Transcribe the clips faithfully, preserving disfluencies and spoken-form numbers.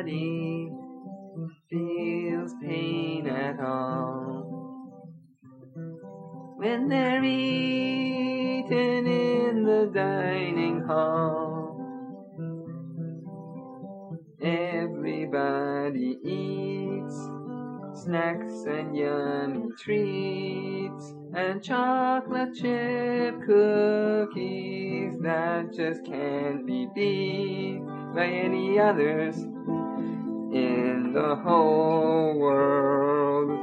nobody feels pain at all when they're eating in the dining hall. Everybody eats snacks and yummy treats and chocolate chip cookies that just can't be beat by any others in the whole world.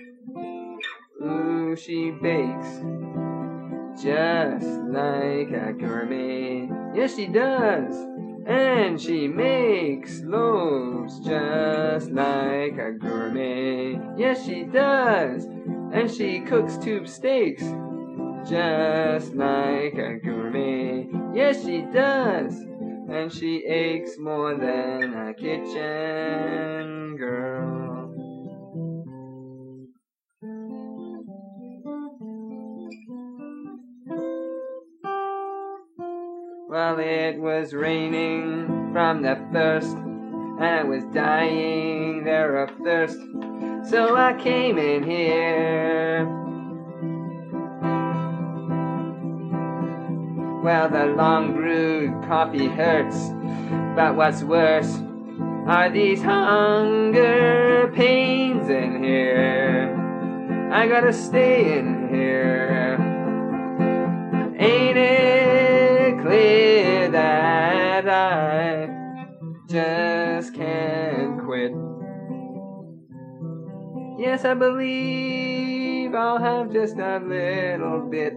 Ooh, she bakes just like a gourmet. Yes, she does. And she makes loaves just like a gourmet. Yes, she does. And she cooks tube steaks just like a gourmet. Yes, she does. And she aches more than a kitchen girl. Well, it was raining from the first, and I was dying there of thirst, so I came in here. Well, the long brewed coffee hurts, but what's worse are these hunger pains in here. I gotta stay in here. Ain't it clear that I just can't quit? Yes, I believe I'll have just a little bit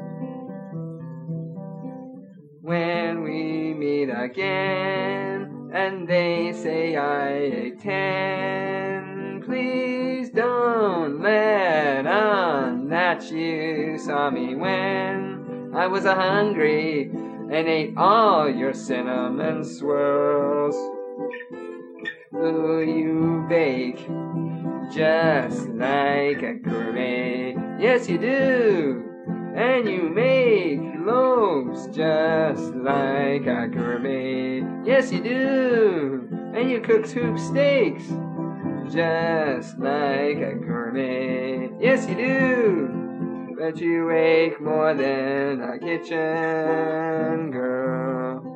when we meet again and they say I ate ten. Please don't let on that you saw me when I was hungry and ate all your cinnamon swirls. Ooh, you bake just like a gourmet. Yes, you do. And you make loaves just like a gourmet. Yes, you do. And you cook tube steaks just like a gourmet. Yes, you do. But you ache more than a kitchen girl.